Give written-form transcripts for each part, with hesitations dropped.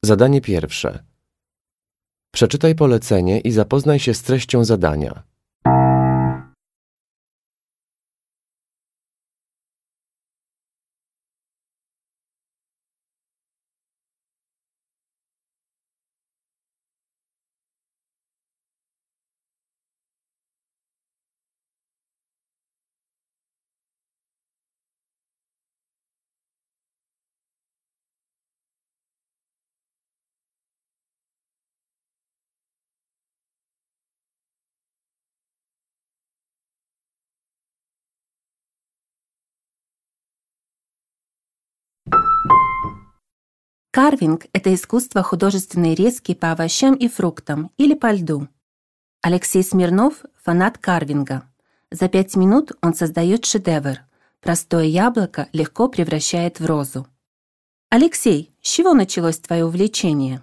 Zadanie pierwsze. Przeczytaj polecenie i zapoznaj się z treścią zadania. Карвинг – это искусство художественной резки по овощам и фруктам или по льду. Алексей Смирнов – фанат карвинга. За 5 минут он создает шедевр. Простое яблоко легко превращает в розу. Алексей, с чего началось твое увлечение?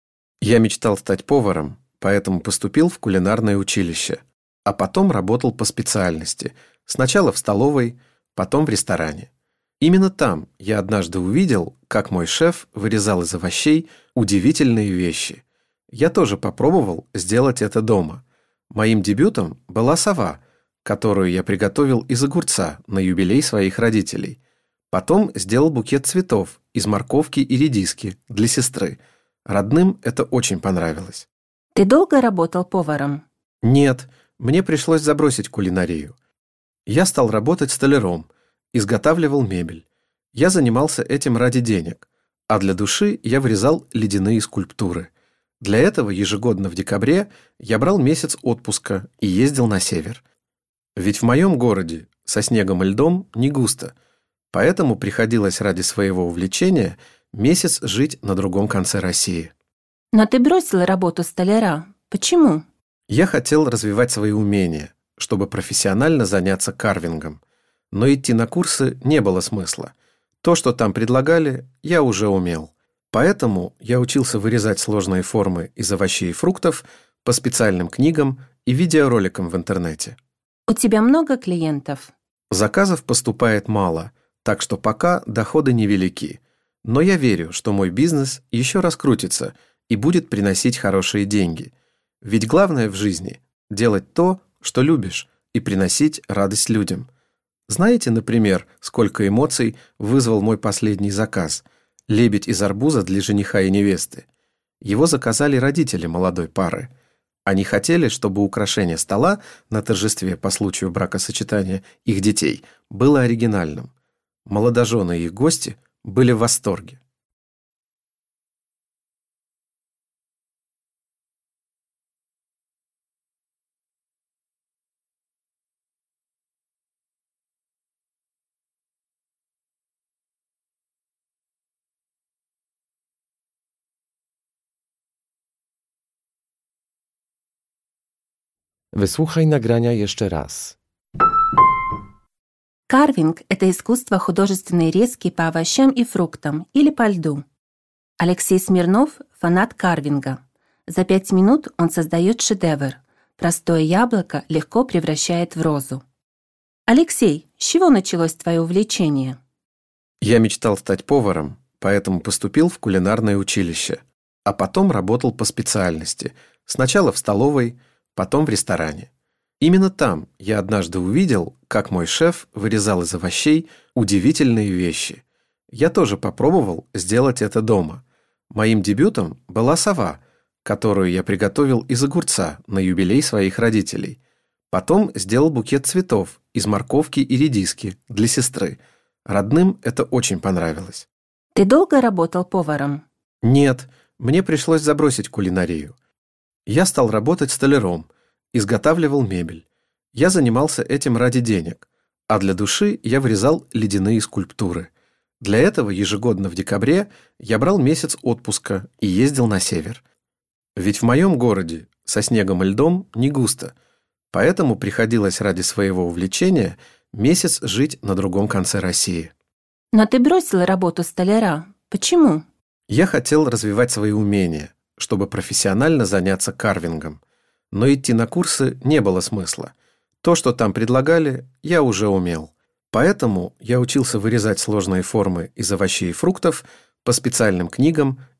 Я мечтал стать поваром, поэтому поступил в кулинарное училище, а потом работал по специальности. Сначала в столовой, потом в ресторане. Именно там я однажды увидел, как мой шеф вырезал из овощей удивительные вещи. Я тоже попробовал сделать это дома. Моим дебютом была сова, которую я приготовил из огурца на юбилей своих родителей. Потом сделал букет цветов из морковки и редиски для сестры. Родным это очень понравилось. Ты долго работал поваром? Нет, мне пришлось забросить кулинарию. Я стал работать столяром, изготавливал мебель. Я занимался этим ради денег, а для души я вырезал ледяные скульптуры. Для этого ежегодно в декабре я брал месяц отпуска и ездил на север. Ведь в моем городе со снегом и льдом не густо, поэтому приходилось ради своего увлечения месяц жить на другом конце России. Но ты бросил работу столяра. Почему? Я хотел развивать свои умения, чтобы профессионально заняться карвингом. Но идти на курсы не было смысла. То, что там предлагали, я уже умел. Поэтому я учился вырезать сложные формы из овощей и фруктов по специальным книгам и видеороликам в интернете. У тебя много клиентов? Заказов поступает мало, так что пока доходы невелики. Но я верю, что мой бизнес еще раскрутится и будет приносить хорошие деньги. Ведь главное в жизни – делать то, что любишь, и приносить радость людям. Знаете, например, сколько эмоций вызвал мой последний заказ – лебедь из арбуза для жениха и невесты? Его заказали родители молодой пары. Они хотели, чтобы украшение стола на торжестве по случаю бракосочетания их детей было оригинальным. Молодожены и их гости были в восторге. Wysłuchaj nagrania jeszcze raz. Карвинг – это искусство художественной резки по овощам и фруктам или по льду. Алексей Смирнов – фанат карвинга. За 5 минут он создает шедевр. Простое яблоко легко превращает в розу. Алексей, с чего началось твое увлечение? Я мечтал стать поваром, поэтому поступил в кулинарное училище, а потом работал по специальности. Сначала в столовой, потом в ресторане. Именно там я однажды увидел, как мой шеф вырезал из овощей удивительные вещи. Я тоже попробовал сделать это дома. Моим дебютом была сова, которую я приготовил из огурца на юбилей своих родителей. Потом сделал букет цветов из морковки и редиски для сестры. Родным это очень понравилось. Ты долго работал поваром? Нет, мне пришлось забросить кулинарию. Я стал работать столяром, изготавливал мебель. Я занимался этим ради денег, а для души я вырезал ледяные скульптуры. Для этого ежегодно в декабре я брал месяц отпуска и ездил на север. Ведь в моем городе со снегом и льдом не густо, поэтому приходилось ради своего увлечения месяц жить на другом конце России. Но ты бросил работу столяра. Почему? Я хотел развивать свои умения, чтобы профессионально заняться карвингом. Но идти на курсы не было смысла. То, что там предлагали, я уже умел. Поэтому я учился вырезать сложные формы из овощей и фруктов по специальным книгам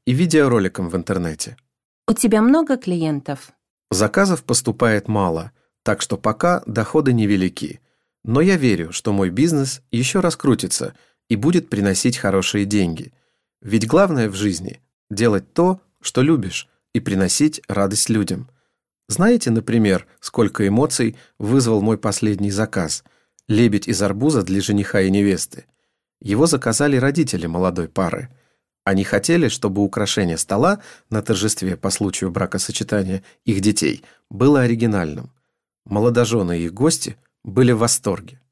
и видеороликам в интернете. У тебя много клиентов? Заказов поступает мало, так что пока доходы невелики. Но я верю, что мой бизнес еще раскрутится и будет приносить хорошие деньги. Ведь главное в жизни – делать то, что любишь, и приносить радость людям. Знаете, например, сколько эмоций вызвал мой последний заказ – лебедь из арбуза для жениха и невесты? Его заказали родители молодой пары. Они хотели, чтобы украшение стола на торжестве по случаю бракосочетания их детей было оригинальным. Молодожены и их гости были в восторге.